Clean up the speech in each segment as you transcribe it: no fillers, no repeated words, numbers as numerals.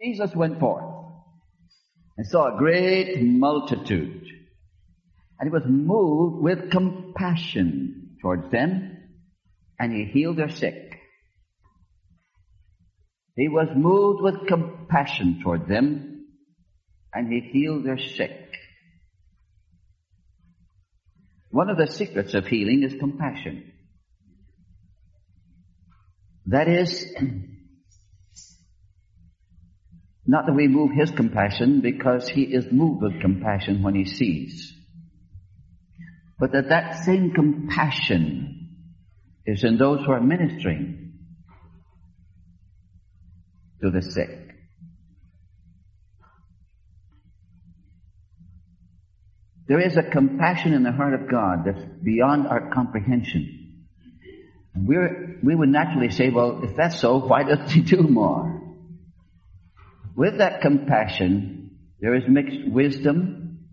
Jesus went forth and saw a great multitude, and he was moved with compassion towards them, and he healed their sick. He was moved with compassion toward them, and he healed their sick. One of the secrets of healing is compassion. That is, not that we move his compassion, because he is moved with compassion when he sees, but that same compassion is in those who are ministering to the sick. There is a compassion in the heart of God that's beyond our comprehension. We would naturally say, well, if that's so, why doesn't he do more? With that compassion, there is mixed wisdom.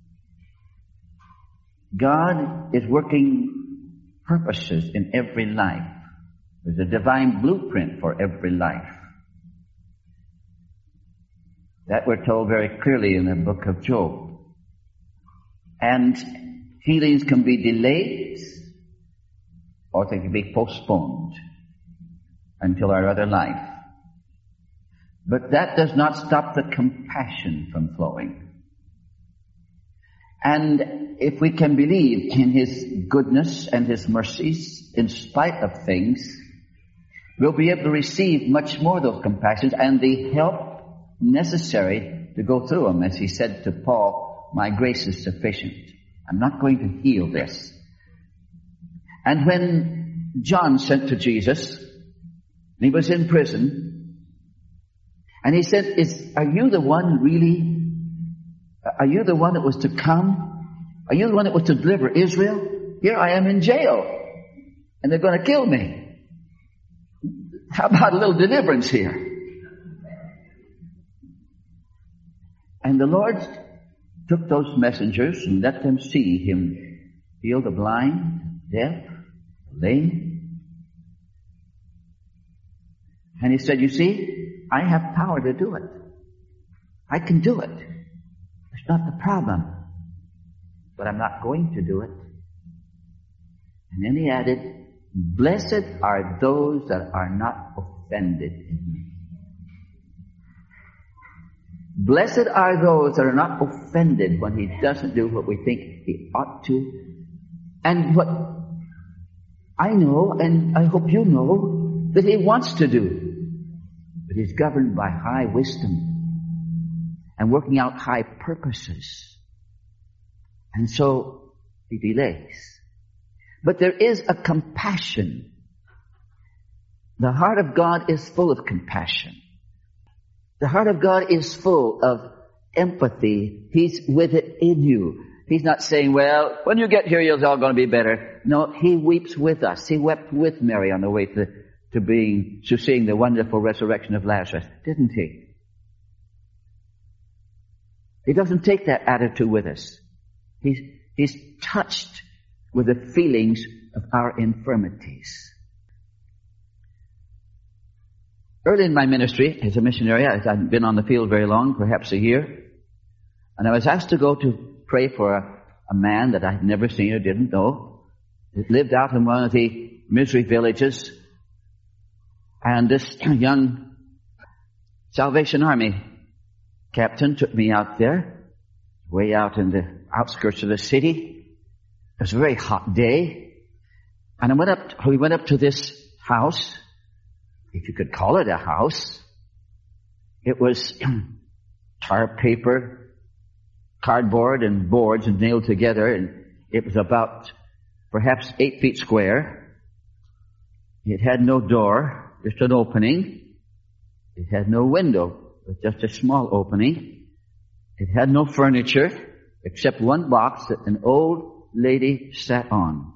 God is working purposes in every life. There's a divine blueprint for every life. That we're told very clearly in the book of Job. And healings can be delayed, or they can be postponed until our other life. But that does not stop the compassion from flowing. And if we can believe in his goodness and his mercies in spite of things, we'll be able to receive much more of those compassions and the help necessary to go through them. As he said to Paul, my grace is sufficient. I'm not going to heal this. And when John sent to Jesus, and he was in prison, and he said, are you the one really? Are you the one that was to come? Are you the one that was to deliver Israel? Here I am in jail, and they're going to kill me. How about a little deliverance here? And the Lord took those messengers and let them see him heal the blind, deaf, lame. And he said, you see, I have power to do it. I can do it. It's not the problem. But I'm not going to do it. And then he added, blessed are those that are not offended in me. Blessed are those that are not offended when he doesn't do what we think he ought to. And what I know, and I hope you know, that he wants to do. But he's governed by high wisdom and working out high purposes. And so he delays. But there is a compassion. The heart of God is full of compassion. The heart of God is full of empathy. He's with it in you. He's not saying, well, when you get here, it's all going to be better. No, he weeps with us. He wept with Mary on the way to seeing the wonderful resurrection of Lazarus, didn't he? He doesn't take that attitude with us. He's touched with the feelings of our infirmities. Early in my ministry as a missionary, I hadn't been on the field very long, perhaps a year, and I was asked to go to pray for a man that I'd never seen or didn't know. He lived out in one of the misery villages, and this young Salvation Army captain took me out there, way out in the outskirts of the city. It was a very hot day, and we went up to this house, if you could call it a house. It was tar paper, cardboard, and boards and nailed together, and it was about perhaps 8 feet square. It had no door, just an opening. It had no window, but just a small opening. It had no furniture except one box that an old lady sat on.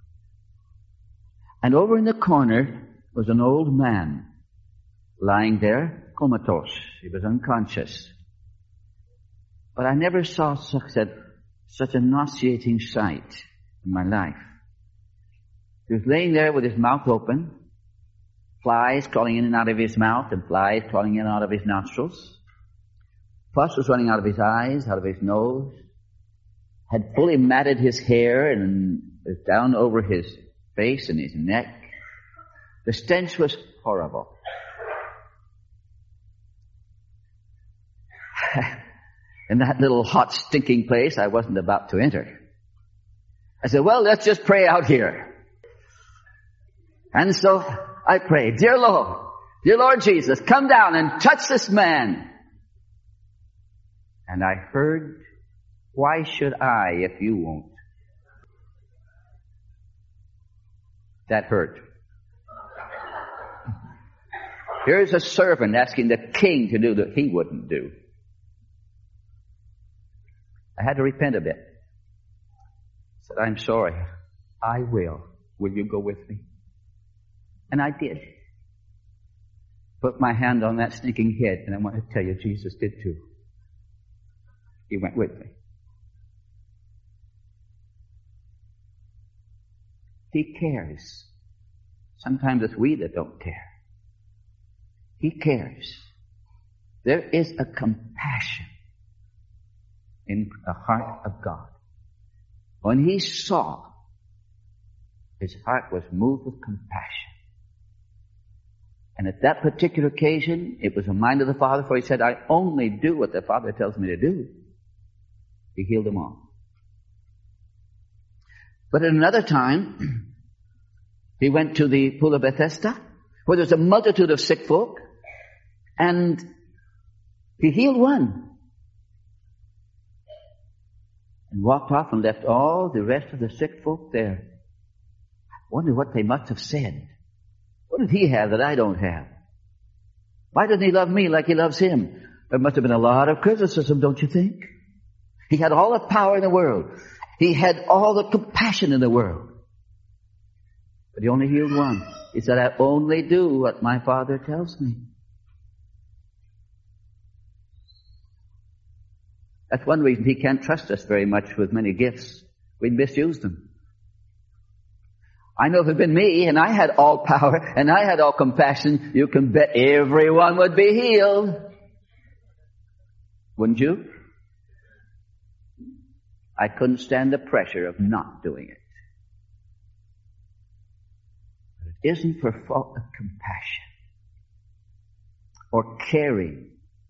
And over in the corner was an old man lying there, comatose. He was unconscious. But I never saw such a nauseating sight in my life. He was laying there with his mouth open, flies crawling in and out of his mouth and flies crawling in and out of his nostrils. Pus was running out of his eyes, out of his nose. Had fully matted his hair and was down over his face and his neck. The stench was horrible. In that little hot, stinking place, I wasn't about to enter. I said, well, let's just pray out here. And so I prayed, Dear Lord Jesus, come down and touch this man. And I heard, why should I if you won't? That hurt. Here's a servant asking the king to do that he wouldn't do. I had to repent a bit. I said, I'm sorry. I will. Will you go with me? And I did. Put my hand on that stinking head, and I want to tell you, Jesus did too. He went with me. He cares. Sometimes it's we that don't care. He cares. There is a compassion in the heart of God. When he saw, his heart was moved with compassion. And at that particular occasion, it was the mind of the Father, for he said, I only do what the Father tells me to do. He healed them all. But at another time, he went to the pool of Bethesda, where there's a multitude of sick folk, and he healed one. And walked off and left all the rest of the sick folk there. I wonder what they must have said. What did he have that I don't have? Why doesn't he love me like he loves him? There must have been a lot of criticism, don't you think? He had all the power in the world. He had all the compassion in the world. But he only healed one. He said, I only do what my Father tells me. That's one reason he can't trust us very much with many gifts. We'd misuse them. I know if it had been me and I had all power and I had all compassion, you can bet everyone would be healed. Wouldn't you? I couldn't stand the pressure of not doing it. But it isn't for fault of compassion or caring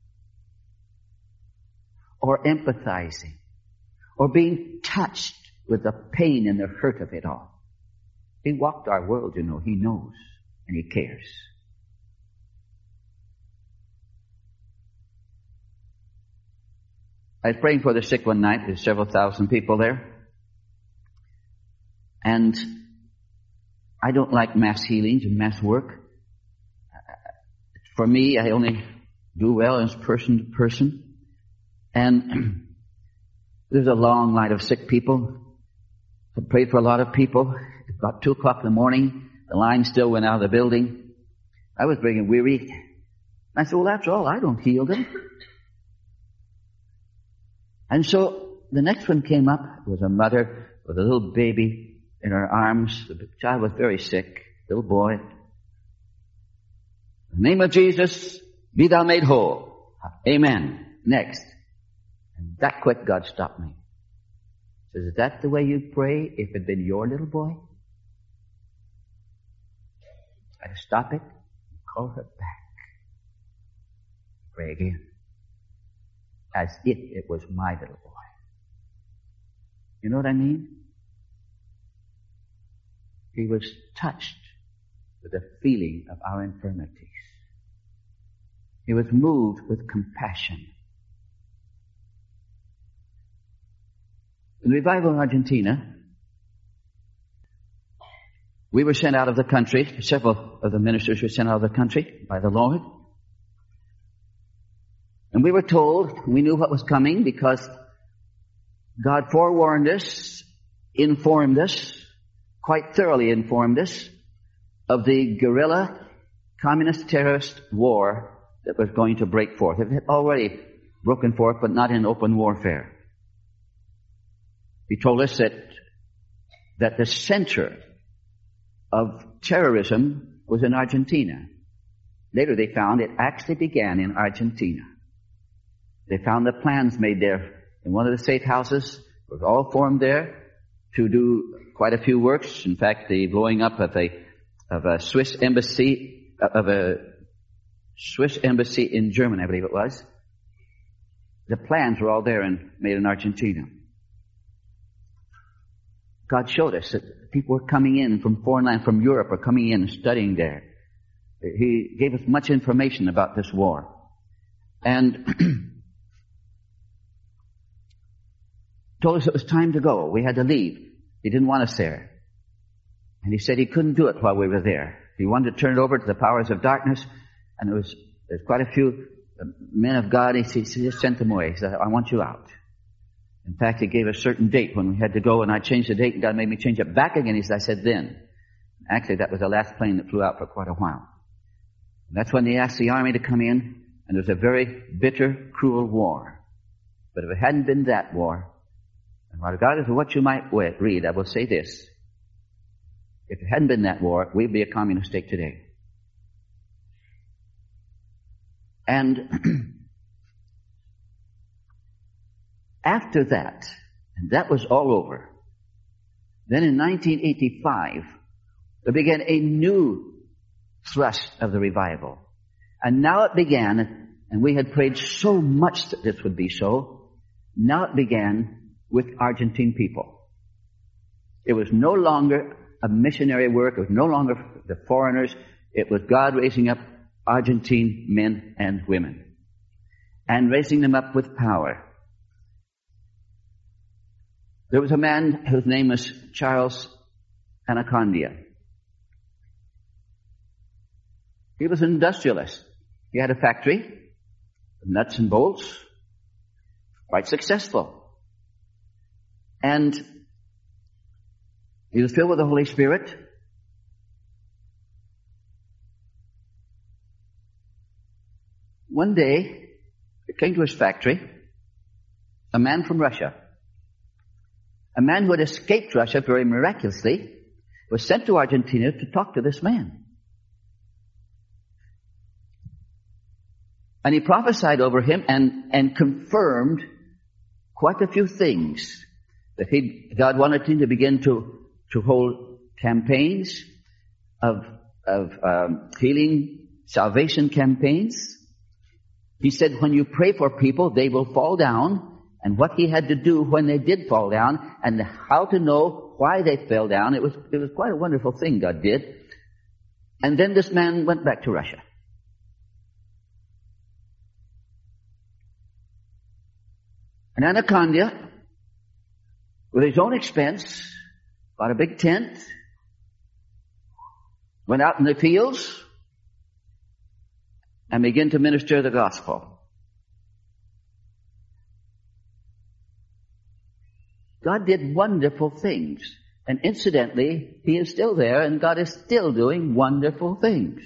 or empathizing or being touched with the pain and the hurt of it all. He walked our world, you know. He knows and he cares. I was praying for the sick one night. There's several thousand people there. And I don't like mass healings and mass work. For me, I only do well as person to person. And there's a long line of sick people. I prayed for a lot of people. About 2 o'clock in the morning, the line still went out of the building. I was getting weary. I said, well, after all, I don't heal them. And so the next one came up. It was a mother with a little baby in her arms. The child was very sick, little boy. In the name of Jesus, be thou made whole. Amen. Next. And that quick, God stopped me. He says, is that the way you pray if it had been your little boy? I had to stop it and call her back. Pray again. As if it was my little boy. You know what I mean? He was touched with the feeling of our infirmities. He was moved with compassion. In the revival in Argentina, we were sent out of the country. Several of the ministers were sent out of the country by the Lord. And we were told, we knew what was coming because God forewarned us, informed us, quite thoroughly informed us of the guerrilla communist terrorist war that was going to break forth. It had already broken forth, but not in open warfare. He told us that the center of terrorism was in Argentina. later they found it actually began in Argentina. They found the plans made there in one of the safe houses. It was all formed there to do quite a few works. In fact, the blowing up of a Swiss embassy in Germany, I believe it was. The plans were all there and made in Argentina. God showed us that people were coming in from foreign land, from Europe, are coming in and studying there. He gave us much information about this war. And told us it was time to go. We had to leave. He didn't want us there. And he said he couldn't do it while we were there. He wanted to turn it over to the powers of darkness. And there's quite a few men of God. He just sent them away. He said, I want you out. In fact, he gave a certain date when we had to go, and I changed the date, and God made me change it back again. I said then. Actually, that was the last plane that flew out for quite a while. And that's when they asked the army to come in, and there was a very bitter, cruel war. But if it hadn't been that war, and regardless of what you might read, I will say this. If it hadn't been that war, we'd be a communist state today. And after that, and that was all over, then in 1985, there began a new thrust of the revival. And now it began, and we had prayed so much that this would be so, now it began with Argentine people. It was no longer a missionary work. It was no longer the foreigners. It was God raising up Argentine men and women and raising them up with power. There was a man whose name was Charles Anacondia. He was an industrialist. He had a factory, nuts and bolts, quite successful. And he was filled with the Holy Spirit. One day, it came to his factory a man from Russia. A man who had escaped Russia very miraculously was sent to Argentina to talk to this man. And he prophesied over him and confirmed quite a few things. That God wanted him to begin to hold campaigns of healing, salvation campaigns. He said when you pray for people, they will fall down. And what he had to do when they did fall down, and how to know why they fell down. It was quite a wonderful thing God did. And then this man went back to Russia. And Anacondia, with his own expense, bought a big tent, went out in the fields, and began to minister the gospel. God did wonderful things. And incidentally, He is still there, and God is still doing wonderful things.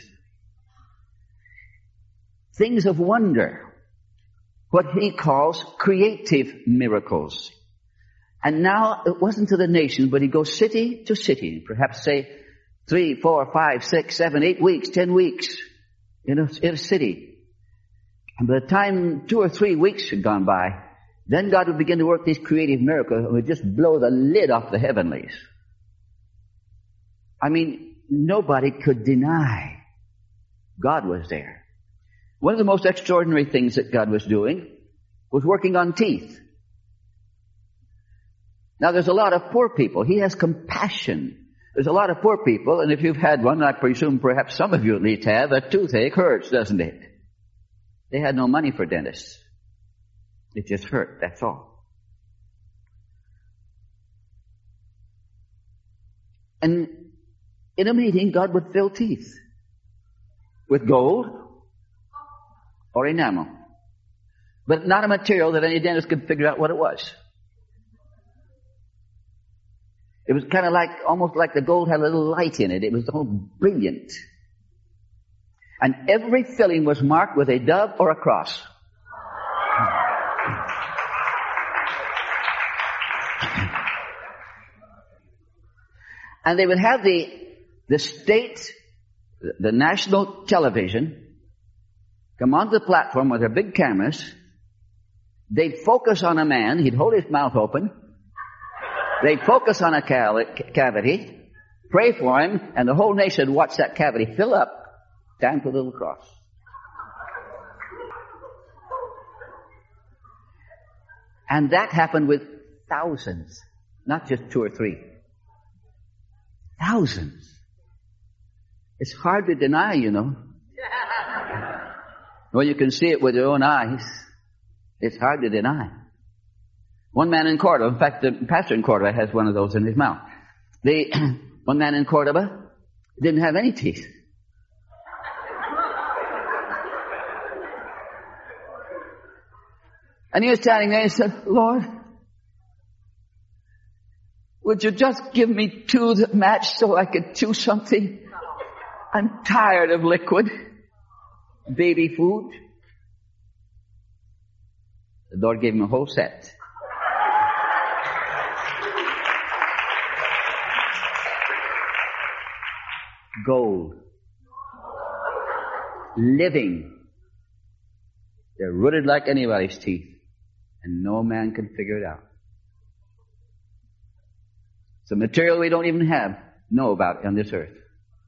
Things of wonder. What He calls creative miracles. And now, it wasn't to the nations, but He goes city to city. Perhaps say 3, 4, 5, 6, 7, 8 weeks, 10 weeks in a city. And by the time 2 or 3 weeks had gone by, then God would begin to work these creative miracles and would just blow the lid off the heavenlies. I mean, nobody could deny God was there. One of the most extraordinary things that God was doing was working on teeth. Now, there's a lot of poor people. He has compassion. There's a lot of poor people, and if you've had one, I presume perhaps some of you at least have, a toothache hurts, doesn't it? They had no money for dentists. It just hurt, that's all. And in a meeting, God would fill teeth with gold or enamel. But not a material that any dentist could figure out what it was. It was kind of like, almost like the gold had a little light in it. It was all brilliant. And every filling was marked with a dove or a cross. And they would have the state, the national television come onto the platform with their big cameras. They'd focus on a man. He'd hold his mouth open. They'd focus on a cavity, pray for him, and the whole nation would watch that cavity fill up down to the little cross. And that happened with thousands, not just 2 or 3. Thousands. It's hard to deny, you know. Well, you can see it with your own eyes. It's hard to deny. One man in Cordoba, in fact, the pastor in Cordoba has one of those in his mouth. One man in Cordoba didn't have any teeth. And he was standing there and he said, Lord, would you just give me 2 that match so I could chew something? I'm tired of liquid, baby food. The Lord gave him a whole set. Gold. Living. They're rooted like anybody's teeth. And no man can figure it out. It's a material we don't even know about on this earth.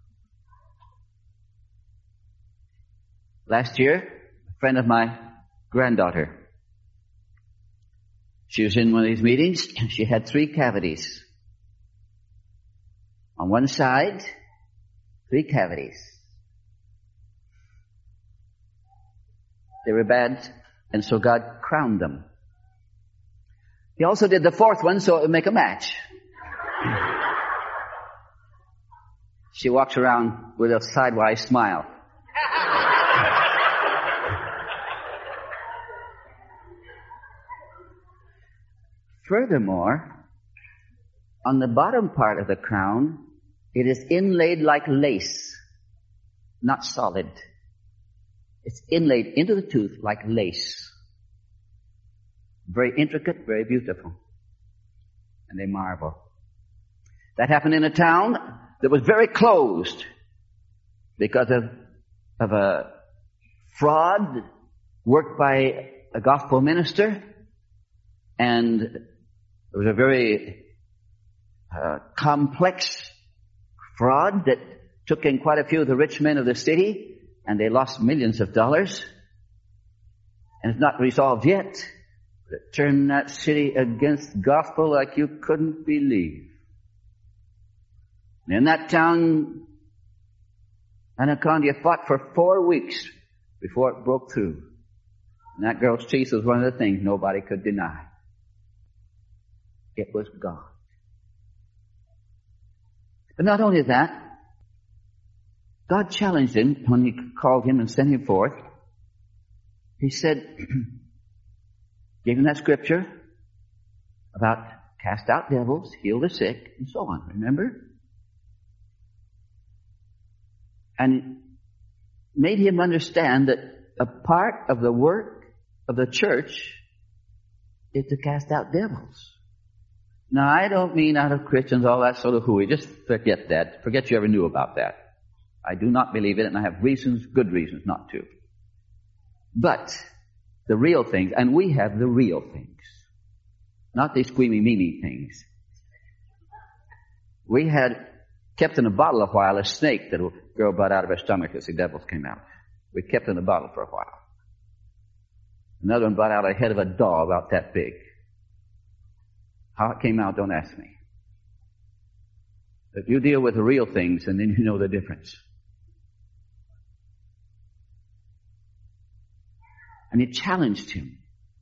Last year, a friend of my granddaughter, she was in one of these meetings. She had 3 cavities. On one side, 3 cavities. They were bad, and so God crowned them. He also did the 4th one so it would make a match. She walks around with a sidewise smile. Furthermore, on the bottom part of the crown, it is inlaid like lace, not solid. It's inlaid into the tooth like lace. Very intricate, very beautiful. And they marvel. That happened in a town that was very closed because of a fraud worked by a gospel minister. And it was a very complex fraud that took in quite a few of the rich men of the city, and they lost millions of dollars. And it's not resolved yet. But it turned that city against the gospel like you couldn't believe. And in that town, Anacondia fought for 4 weeks before it broke through. And that girl's teeth was one of the things nobody could deny. It was God. But not only that, God challenged him when he called him and sent him forth. He said, gave him that scripture about cast out devils, heal the sick, and so on. Remember? And made him understand that a part of the work of the church is to cast out devils. Now, I don't mean out of Christians, all that sort of hooey. Just forget that. Forget you ever knew about that. I do not believe it, and I have reasons, good reasons not to. But the real things, and we have the real things, not these squeamy, meanie things. We had kept in a bottle a while a snake that a girl brought out of her stomach as the devils came out. We kept in a bottle for a while. Another one brought out a head of a doll about that big. How it came out, don't ask me. But you deal with the real things, and then you know the difference. And he challenged him.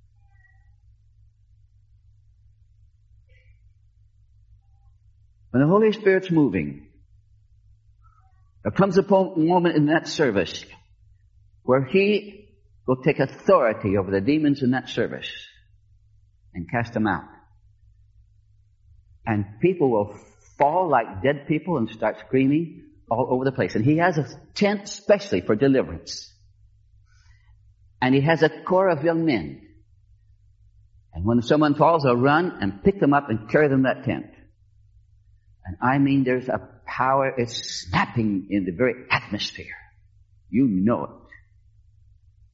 When the Holy Spirit's moving, there comes a moment in that service where he will take authority over the demons in that service and cast them out. And people will fall like dead people and start screaming all over the place. And he has a tent specially for deliverance. And he has a corps of young men. And when someone falls, they'll run and pick them up and carry them to that tent. And I mean, there's a power, it's snapping in the very atmosphere. You know it.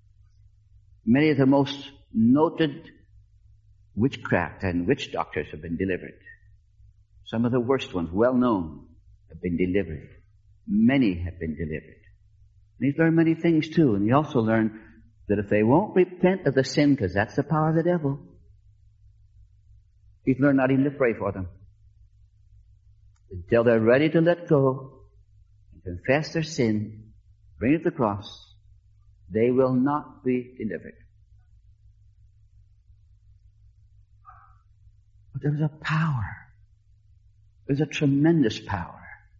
Many of the most noted witchcraft and witch doctors have been delivered. Some of the worst ones, well known, have been delivered. Many have been delivered. And he's learned many things too. And he also learned that if they won't repent of the sin, because that's the power of the devil, he's learned not even to pray for them. Until they're ready to let go and confess their sin, bring it to the cross, they will not be delivered. But there's a power. There's a tremendous power.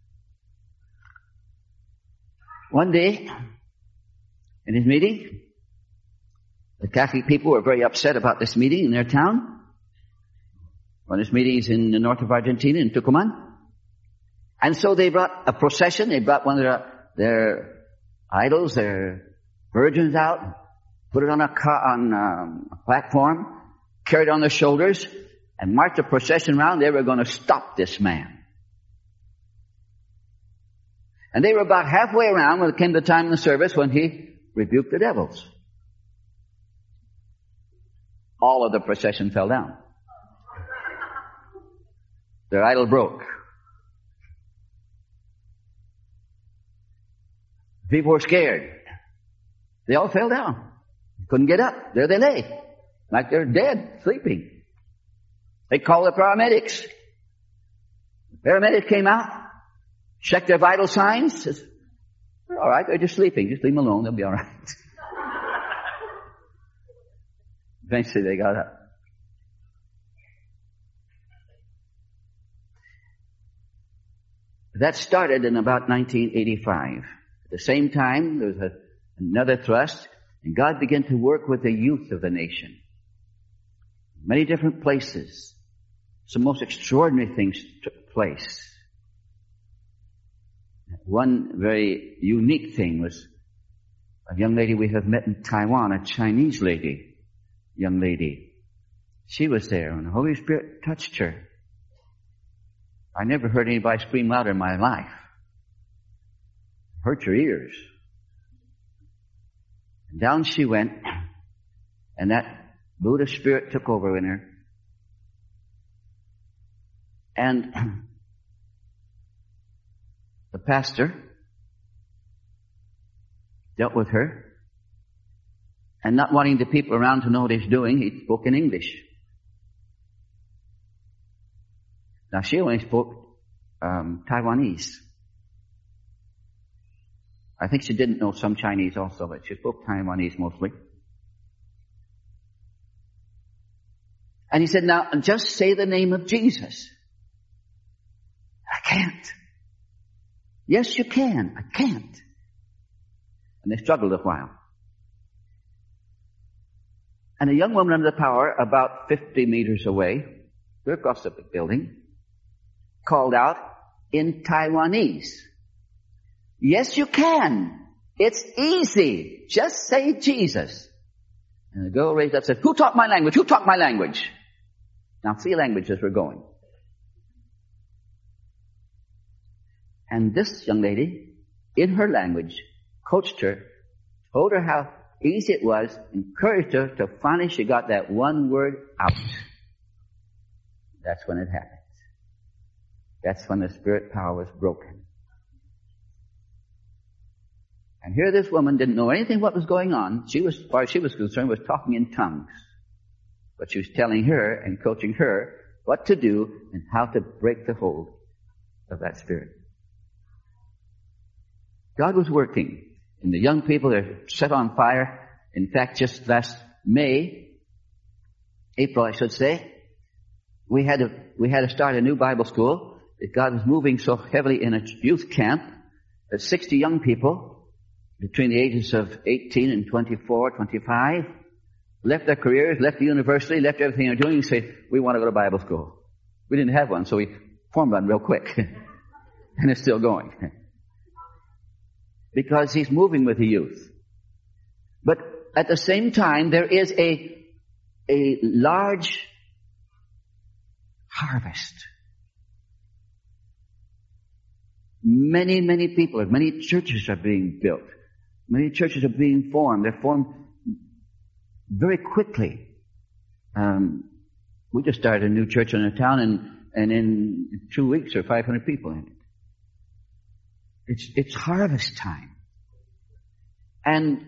One day, in his meeting, the Catholic people were very upset about this meeting in their town. One of his meetings in the north of Argentina, in Tucumán. And so they brought a procession. They brought one of their idols, their virgins out, put it on a platform, carried it on their shoulders, and marched a procession around. They were going to stop this man. And they were about halfway around when it came the time of the service when he rebuked the devils. All of the procession fell down. Their idol broke. People were scared. They all fell down. Couldn't get up. There they lay. Like they're dead, sleeping. They called the paramedics. The paramedics came out, checked their vital signs, says, they're all right, they're just sleeping. Just leave them alone, they'll be all right. Eventually they got up. That started in about 1985. At the same time, there was another thrust, and God began to work with the youth of the nation. Many different places. Some most extraordinary things took place. One very unique thing was a young lady we have met in Taiwan, a Chinese young lady. She was there, and the Holy Spirit touched her. I never heard anybody scream louder in my life. Hurt your ears. And down she went, and that Buddha spirit took over in her. And the pastor dealt with her, and not wanting the people around to know what he's doing, he spoke in English. Now she only spoke Taiwanese. I think she didn't know some Chinese also, but she spoke Taiwanese mostly. And he said, now just say the name of Jesus. I can't. Yes, you can. I can't. And they struggled a while. And a young woman under the power, about 50 meters away, across the building, called out in Taiwanese, yes, you can. It's easy. Just say Jesus. And the girl raised up and said, who taught my language? Who taught my language? Now 3 languages were going. And this young lady, in her language, coached her, told her how easy it was, encouraged her till finally she got that one word out. That's when it happened. That's when the spirit power was broken. And here this woman didn't know anything what was going on. She was, as far as she was concerned, was talking in tongues. But she was telling her and coaching her what to do and how to break the hold of that spirit. God was working. And the young people are set on fire. In fact, just last April I should say, we had to start a new Bible school. That God was moving so heavily in a youth camp that 60 young people between the ages of 18 and 24, 25 left their careers, left the university, left everything they're doing and said, we want to go to Bible school. We didn't have one, so we formed one real quick. And it's still going. Because he's moving with the youth. But at the same time, there is a large harvest. Many people, many churches are being built. Many churches are being formed. They're formed very quickly. We just started a new church in a town, and in 2 weeks there are 500 people in it. It's harvest time. And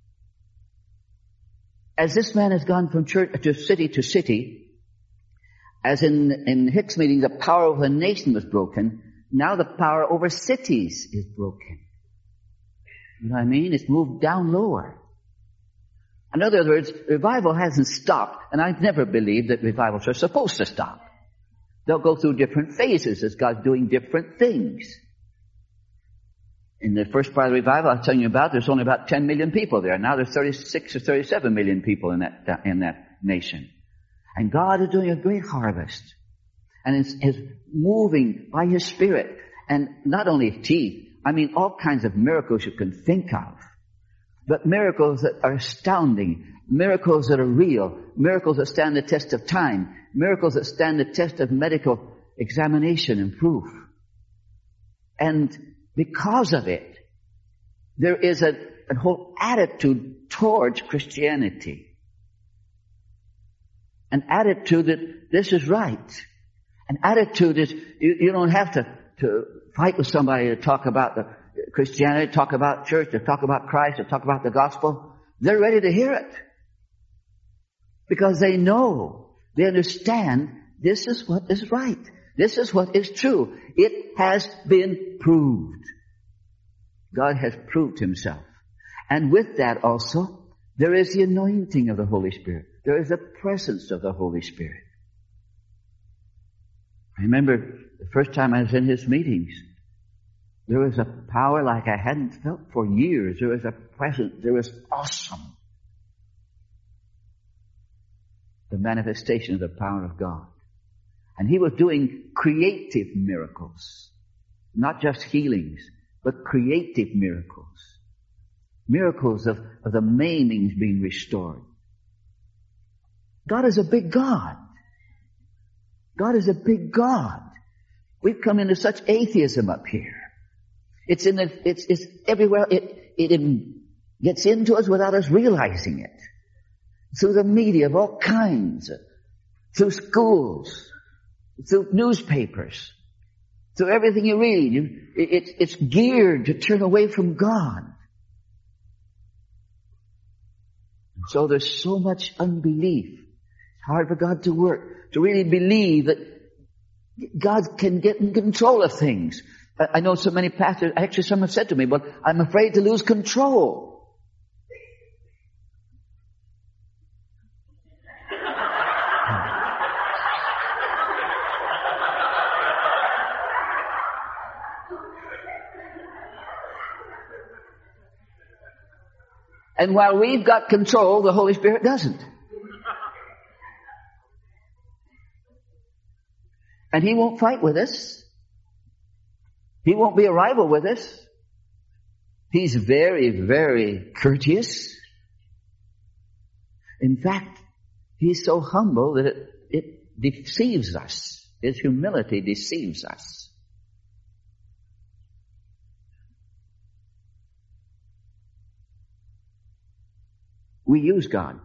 as this man has gone from church to city, as in Hicks meeting, the power of a nation was broken. Now the power over cities is broken. You know what I mean? It's moved down lower. In other words, revival hasn't stopped, and I've never believed that revivals are supposed to stop. They'll go through different phases as God's doing different things. In the first part of the revival I was telling you about, there's only about 10 million people there. Now there's 36 or 37 million people in that nation. And God is doing a great harvest. And is moving by His Spirit. And not only teeth, I mean all kinds of miracles you can think of. But miracles that are astounding. Miracles that are real. Miracles that stand the test of time. Miracles that stand the test of medical examination and proof. And because of it, there is a whole attitude towards Christianity. An attitude that this is right. An attitude is, you don't have to fight with somebody to talk about the Christianity, talk about church, to talk about Christ, to talk about the gospel. They're ready to hear it. Because they know, they understand, this is what is right. This is what is true. It has been proved. God has proved Himself. And with that also, there is the anointing of the Holy Spirit. There is the presence of the Holy Spirit. I remember the first time I was in His meetings, there was a power like I hadn't felt for years. There was a presence. There was awesome. The manifestation of the power of God. And He was doing creative miracles. Not just healings, but creative miracles. Miracles of the maimings being restored. God is a big God. God is a big God. We've come into such atheism up here. It's everywhere. It gets into us without us realizing it. Through the media of all kinds. Through schools. Through newspapers. Through everything you read. It's geared to turn away from God. So there's so much unbelief. It's hard for God to work. To really believe that God can get in control of things. I know so many pastors, actually someone said to me, but I'm afraid to lose control. And while we've got control, the Holy Spirit doesn't. And He won't fight with us. He won't be a rival with us. He's very, very courteous. In fact, He's so humble that it deceives us. His humility deceives us. We use God.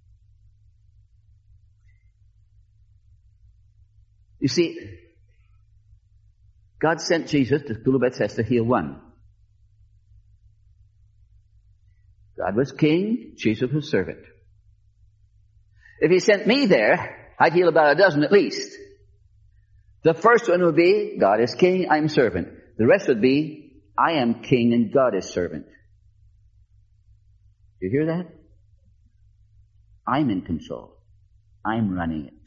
You see, God sent Jesus to the pool of Bethesda to heal one. God was king, Jesus was servant. If He sent me there, I'd heal about a dozen at least. The first one would be, God is king, I'm servant. The rest would be, I am king and God is servant. You hear that? I'm in control. I'm running it.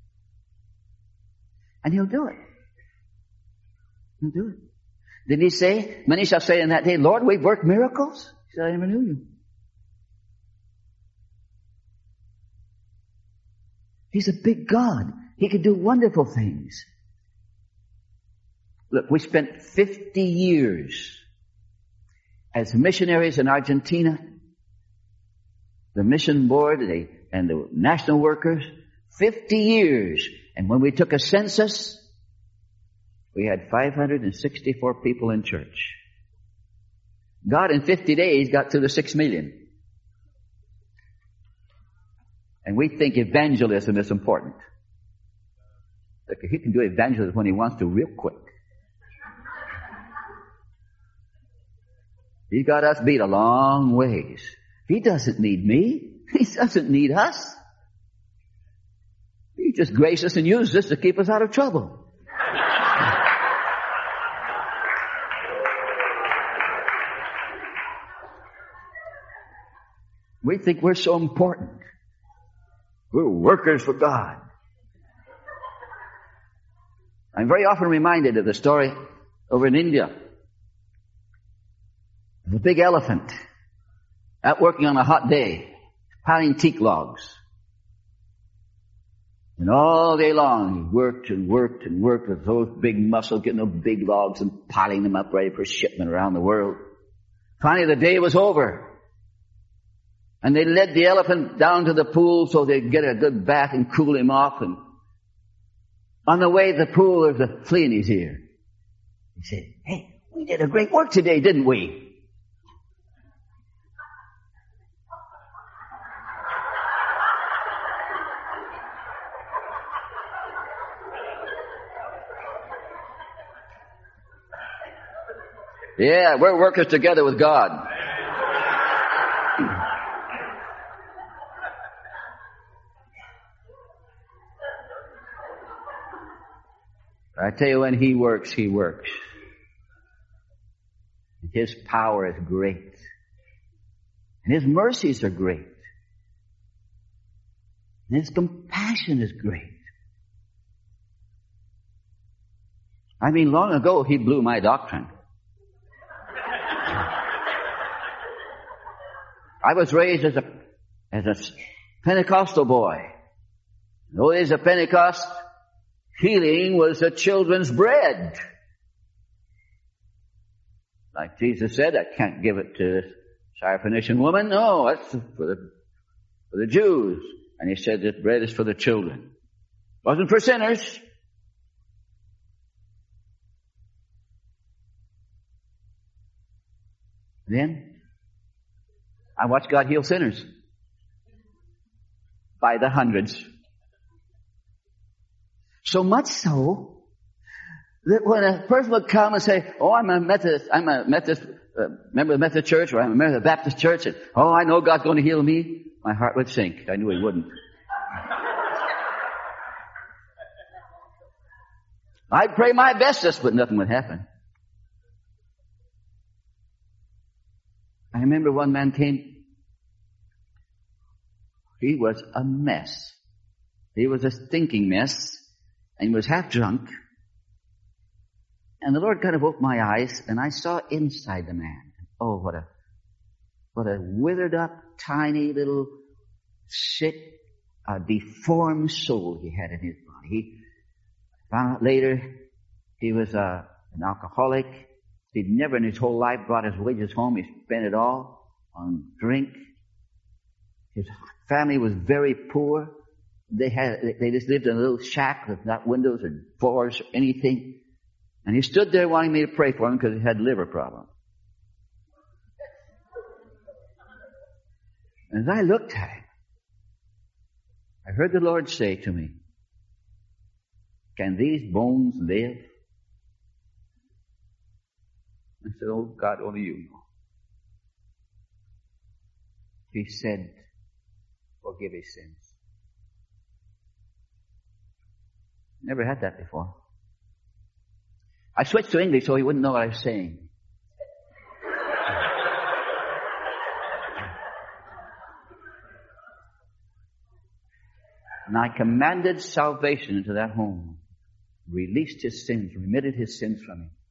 And He'll do it. He'll do it. Didn't He say, many shall say in that day, Lord, we've worked miracles? He said, I never knew you. He's a big God. He can do wonderful things. Look, we spent 50 years as missionaries in Argentina. The mission board and the national workers, 50 years. And when we took a census, we had 564 people in church. God in 50 days got to the 6 million. And we think evangelism is important. Look, he can do evangelism when he wants to real quick. He got us beat a long ways. He doesn't need me. He doesn't need us. He just graced us and used us to keep us out of trouble. We think we're so important. We're workers for God. I'm very often reminded of the story over in India. The big elephant out working on a hot day, piling teak logs. And all day long he worked and worked and worked with those big muscles, getting those big logs and piling them up ready for shipment around the world. Finally the day was over. And they led the elephant down to the pool so they'd get a good bath and cool him off. And on the way to the pool, there's a flea in his ear. He said, "Hey, we did a great work today, didn't we?" Yeah, we're workers together with God. I tell you, when he works, he works. His power is great. And his mercies are great. And his compassion is great. I mean, long ago, he blew my doctrine. I was raised as a Pentecostal boy. In those days of Pentecost, healing was the children's bread. Like Jesus said, I can't give it to this Syrophoenician woman. No, that's for the Jews. And he said this bread is for the children. It wasn't for sinners. Then I watched God heal sinners by the hundreds. So much so that when a person would come and say, "Oh, I'm a Methodist member of the Methodist Church, or I'm a member of the Baptist Church, and oh, I know God's going to heal me," my heart would sink. I knew He wouldn't. I'd pray my bestest, but nothing would happen. I remember one man came. He was a mess. He was a stinking mess. And he was half drunk. And the Lord kind of opened my eyes, and I saw inside the man. Oh, what a withered up, tiny little, sick, deformed soul he had in his body. He found out later he was an alcoholic. He'd never in his whole life brought his wages home. He spent it all on drink. His family was very poor. They just lived in a little shack with not windows or floors or anything. And he stood there wanting me to pray for him because he had liver problems. And as I looked at him, I heard the Lord say to me, "Can these bones live?" I said, "Oh God, only you know." He said, "Forgive his sins." Never had that before. I switched to English so he wouldn't know what I was saying. And I commanded salvation into that home, released his sins, remitted his sins from him.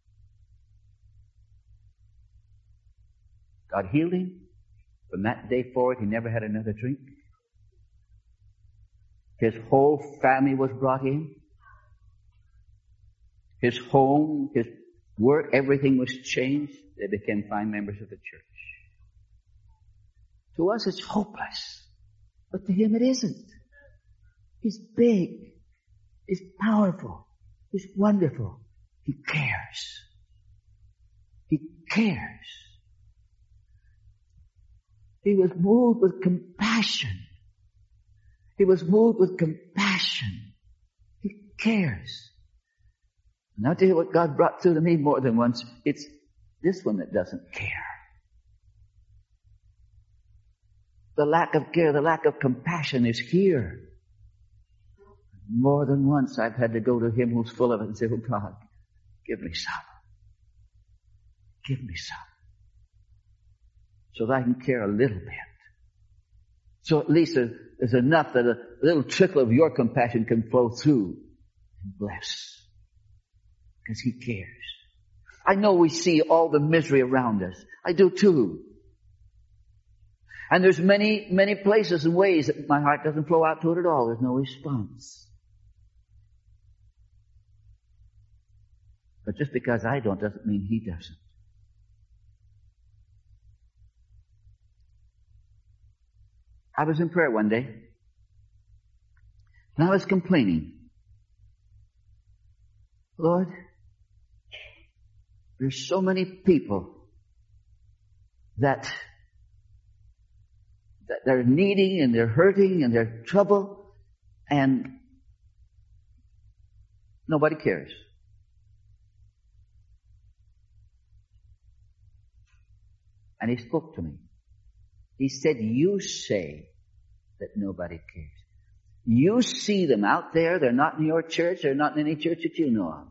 God healed him. From that day forward, he never had another drink. His whole family was brought in. His home, his work, everything was changed. They became fine members of the church. To us, it's hopeless. But to him, it isn't. He's big. He's powerful. He's wonderful. He cares. He cares. He was moved with compassion He was moved with compassion. He cares. And I'll tell you what God brought through to me more than once. It's this one that doesn't care. The lack of care, the lack of compassion is here. More than once I've had to go to Him who's full of it and say, oh God, give me some. Give me some. So that I can care a little bit. So at least there's enough that a little trickle of your compassion can flow through and bless. Because He cares. I know we see all the misery around us. I do too. And there's many, many places and ways that my heart doesn't flow out to it at all. There's no response. But just because I don't doesn't mean He doesn't. I was in prayer one day, and I was complaining. Lord, there's so many people that they're needing and they're hurting and they're trouble, and nobody cares. And He spoke to me. He said, you say that nobody cares. You see them out there. They're not in your church. They're not in any church that you know of.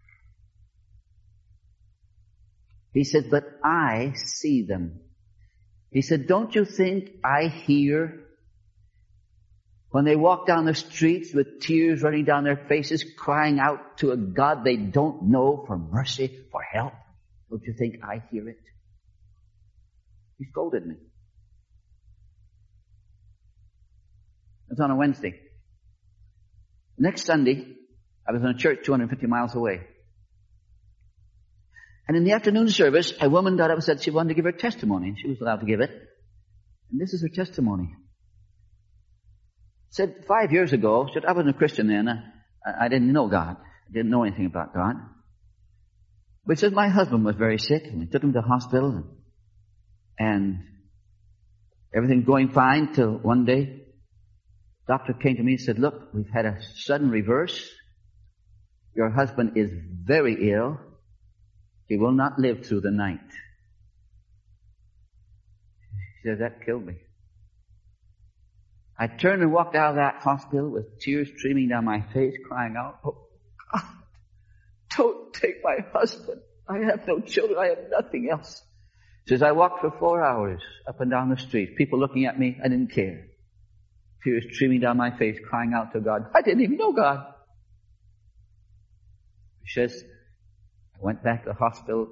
He said, but I see them. He said, don't you think I hear when they walk down the streets with tears running down their faces, crying out to a God they don't know for mercy, for help? Don't you think I hear it? He scolded me. It was on a Wednesday. Next Sunday, I was in a church 250 miles away. And in the afternoon service, a woman got up and said she wanted to give her testimony. She was allowed to give it. And this is her testimony. Said 5 years ago, said I wasn't a Christian then. I didn't know God. I didn't know anything about God. But said my husband was very sick, and we took him to the hospital, and everything going fine till one day, doctor came to me and said, look, we've had a sudden reverse. Your husband is very ill. He will not live through the night. She said, that killed me. I turned and walked out of that hospital with tears streaming down my face, crying out, oh God, don't take my husband. I have no children. I have nothing else. She says, I walked for 4 hours up and down the street. People looking at me, I didn't care. Tears streaming down my face, crying out to God. I didn't even know God. She says, I went back to the hospital,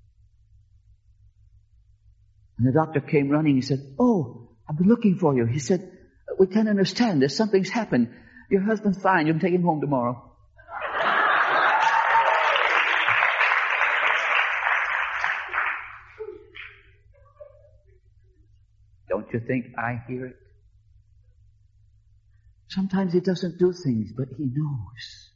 and the doctor came running. He said, oh, I've been looking for you. He said, we can't understand this. Something's happened. Your husband's fine. You can take him home tomorrow. Don't you think I hear it? Sometimes He doesn't do things, but He knows.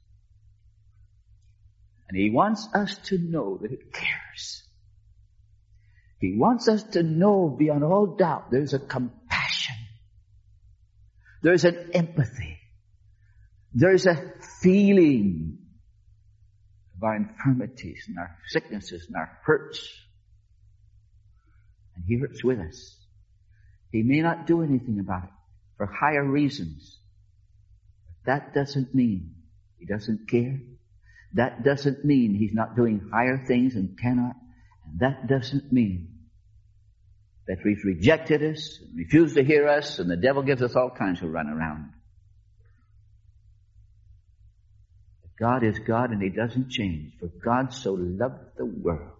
And He wants us to know that He cares. He wants us to know beyond all doubt there's a compassion. There's an empathy. There's a feeling of our infirmities and our sicknesses and our hurts. And He hurts with us. He may not do anything about it for higher reasons. But that doesn't mean He doesn't care. That doesn't mean He's not doing higher things and cannot. And that doesn't mean that He's rejected us and refused to hear us, and the devil gives us all kinds of run around. But God is God, and He doesn't change. For God so loved the world.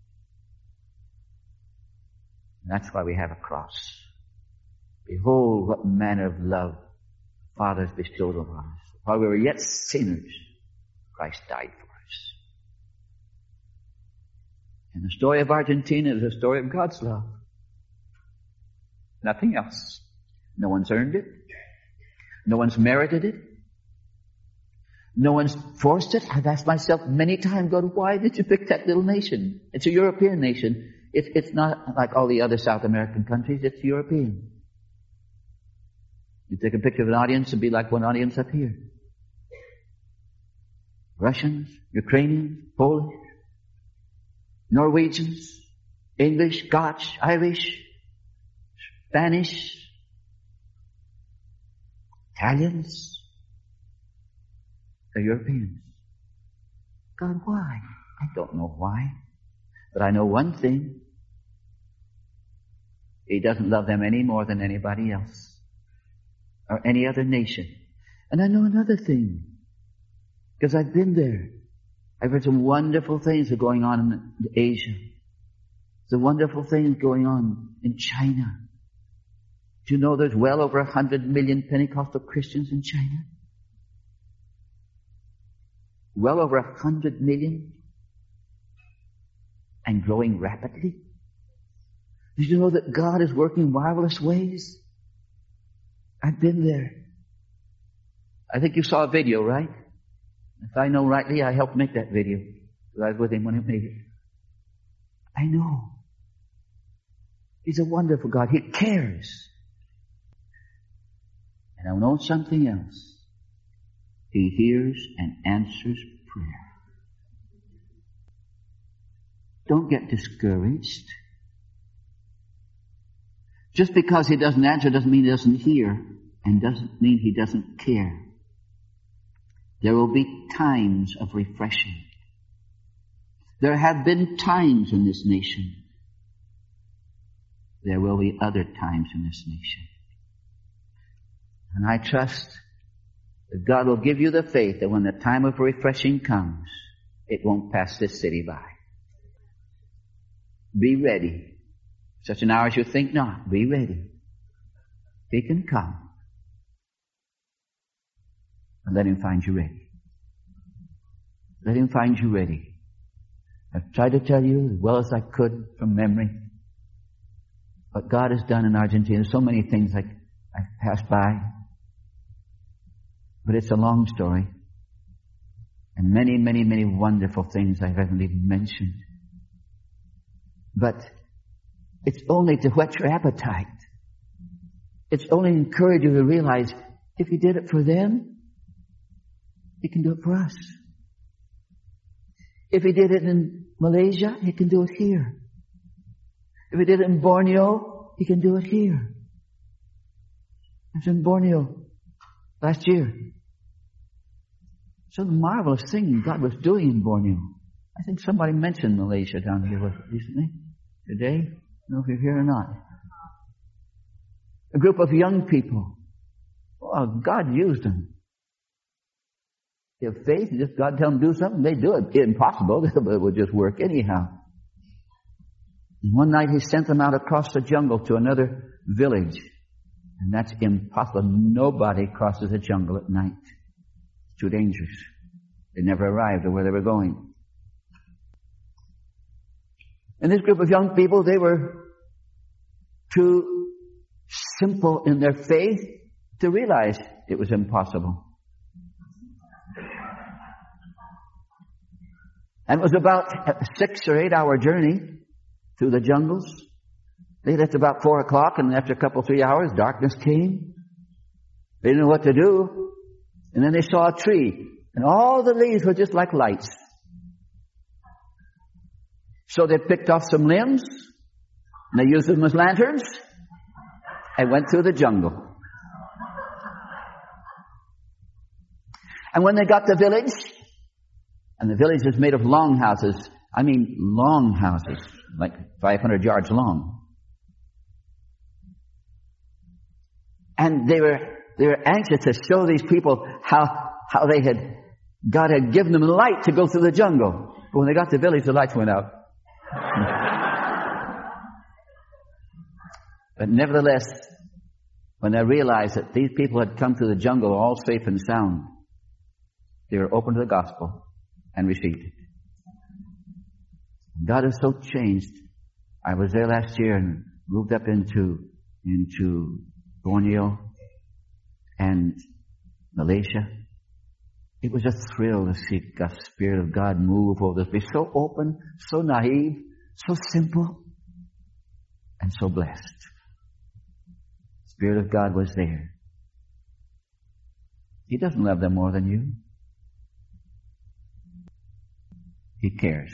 And that's why we have a cross. Behold what manner of love the Father has bestowed on us. While we were yet sinners, Christ died for us. And the story of Argentina is a story of God's love. Nothing else. No one's earned it. No one's merited it. No one's forced it. I've asked myself many times, God, why did you pick that little nation? It's a European nation. It's not like all the other South American countries. It's European. You take a picture of an audience and be like one audience up here. Russians, Ukrainians, Polish, Norwegians, English, Scotch, Irish, Spanish, Italians, the Europeans. God, why? I don't know why. But I know one thing. He doesn't love them any more than anybody else or any other nation. And I know another thing, because I've been there. I've heard some wonderful things are going on in Asia. Some wonderful things going on in China. Do you know there's well over 100 million Pentecostal Christians in China? Well over 100 million. And growing rapidly. Did you know that God is working marvelous ways? I've been there. I think you saw a video, right? If I know rightly, I helped make that video. I was with him when he made it. I know. He's a wonderful God. He cares. And I know something else. He hears and answers prayer. Don't get discouraged. Just because He doesn't answer doesn't mean He doesn't hear, and doesn't mean He doesn't care. There will be times of refreshing. There have been times in this nation. There will be other times in this nation. And I trust that God will give you the faith that when the time of refreshing comes, it won't pass this city by. Be ready. Such an hour as you think not. Be ready. He can come. And let Him find you ready. Let Him find you ready. I've tried to tell you as well as I could from memory what God has done in Argentina. So many things I've passed by. But it's a long story. And many, many, many wonderful things I haven't even mentioned. But it's only to whet your appetite. It's only to encourage you to realize if He did it for them, He can do it for us. If He did it in Malaysia, He can do it here. If He did it in Borneo, He can do it here. I was in Borneo last year. So the marvelous thing God was doing in Borneo. I think somebody mentioned Malaysia down here recently, today. I don't know if you're here or not. A group of young people. Oh, God used them. They have faith, and just God tell them to do something, they do it. It's impossible, but it would just work anyhow. And one night He sent them out across the jungle to another village. And that's impossible. Nobody crosses the jungle at night. It's too dangerous. They never arrived at where they were going. And this group of young people, they were too simple in their faith to realize it was impossible. And it was about a 6 or 8 hour journey through the jungles. They left about 4 o'clock, and after a couple, 3 hours, darkness came. They didn't know what to do. And then they saw a tree, and all the leaves were just like lights. So they picked off some limbs, and they used them as lanterns, and went through the jungle. And when they got to the village, and the village is made of long houses, I mean long houses, like 500 yards long. And they were anxious to show these people how God had given them light to go through the jungle. But when they got to the village, the lights went out. But nevertheless, when they realized that these people had come through the jungle all safe and sound, they were open to the gospel and received it. God has so changed. I was there last year and moved up into Borneo and Malaysia. It was a thrill to see the Spirit of God move over this place. So open, so naive, so simple, and so blessed. The Spirit of God was there. He doesn't love them more than you. He cares.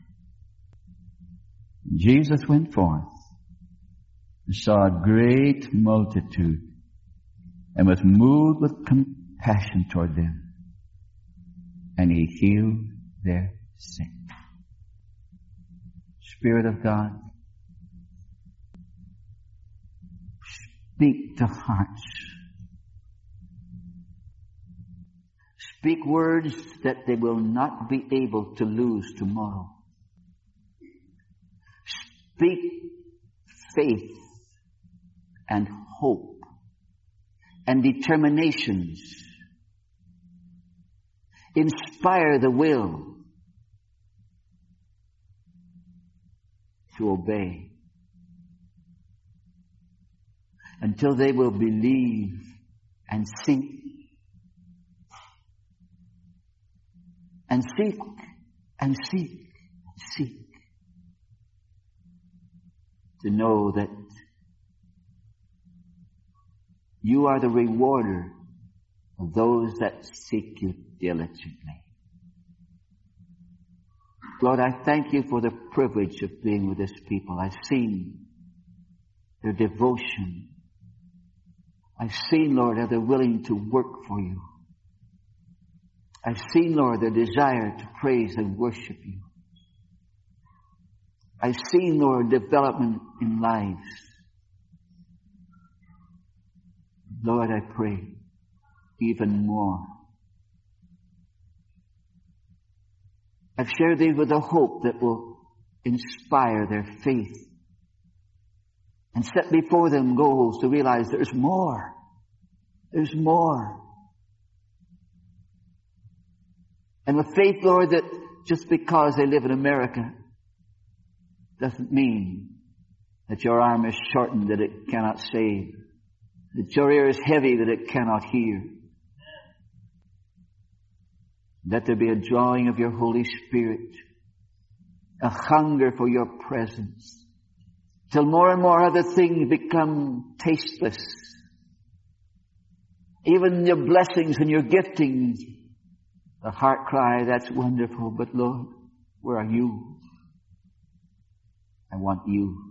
Jesus went forth and saw a great multitude and was moved with compassion toward them. And He healed their sick. Spirit of God, speak to hearts. Speak words that they will not be able to lose tomorrow. Speak faith and hope and determinations. Inspire the will to obey until they will believe and seek and seek and seek and seek to know that You are the rewarder of those that seek You diligently. Lord, I thank You for the privilege of being with this people. I've seen their devotion. I've seen, Lord, how they're willing to work for You. I've seen, Lord, their desire to praise and worship You. I've seen, Lord, development in lives. Lord, I pray even more. I've shared these with a hope that will inspire their faith and set before them goals to realize there's more. There's more. And with faith, Lord, that just because they live in America doesn't mean that Your arm is shortened, that it cannot save, that Your ear is heavy, that it cannot hear. Let there be a drawing of Your Holy Spirit, a hunger for Your presence, till more and more other things become tasteless. Even Your blessings and Your giftings, the heart cry, that's wonderful, but Lord, where are You? I want You.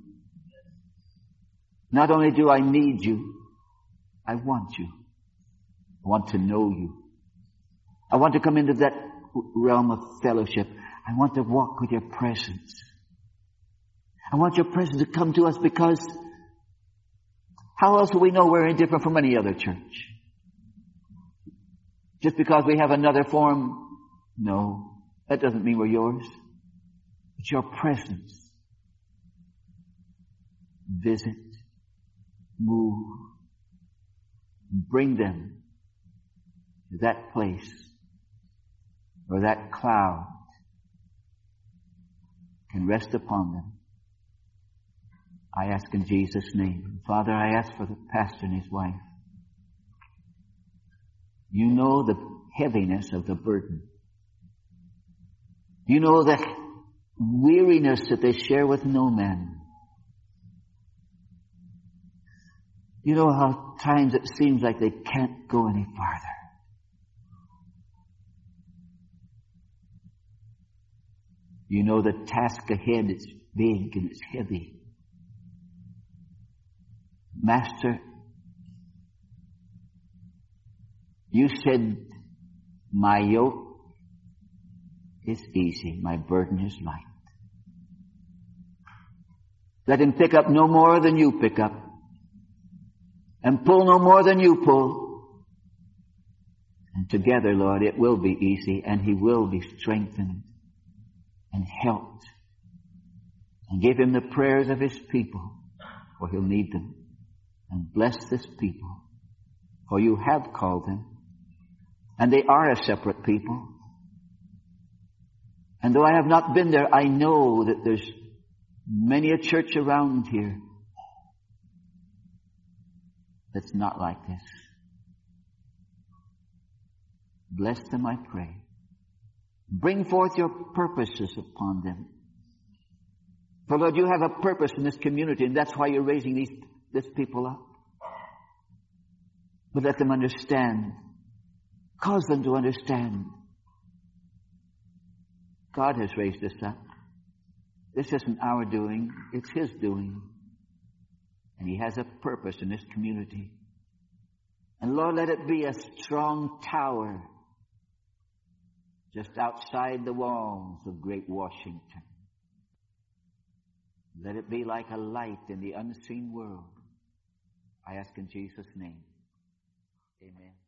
Not only do I need You, I want You. I want to know You. I want to come into that realm of fellowship. I want to walk with Your presence. I want Your presence to come to us, because how else will we know we're any different from any other church? Just because we have another form? No, that doesn't mean we're Yours. It's Your presence. Visit, move, bring them to that place where that cloud can rest upon them. I ask in Jesus' name. Father, I ask for the pastor and his wife. You know the heaviness of the burden. You know the weariness that they share with no man. You know how times it seems like they can't go any farther. You know the task ahead is big and it's heavy. Master, You said, my yoke is easy, my burden is light. Let him pick up no more than You pick up, and pull no more than You pull. And together, Lord, it will be easy, and he will be strengthened and helped. And give him the prayers of his people, for he'll need them. And bless this people, for You have called them. And they are a separate people. And though I have not been there, I know that there's many a church around here that's not like this. Bless them, I pray. Bring forth Your purposes upon them. For Lord, You have a purpose in this community, and that's why You're raising this people up. But let them understand Cause them to understand God has raised us up. This isn't our doing, it's His doing. And He has a purpose in this community. And Lord, let it be a strong tower just outside the walls of great Washington. Let it be like a light in the unseen world. I ask in Jesus' name. Amen.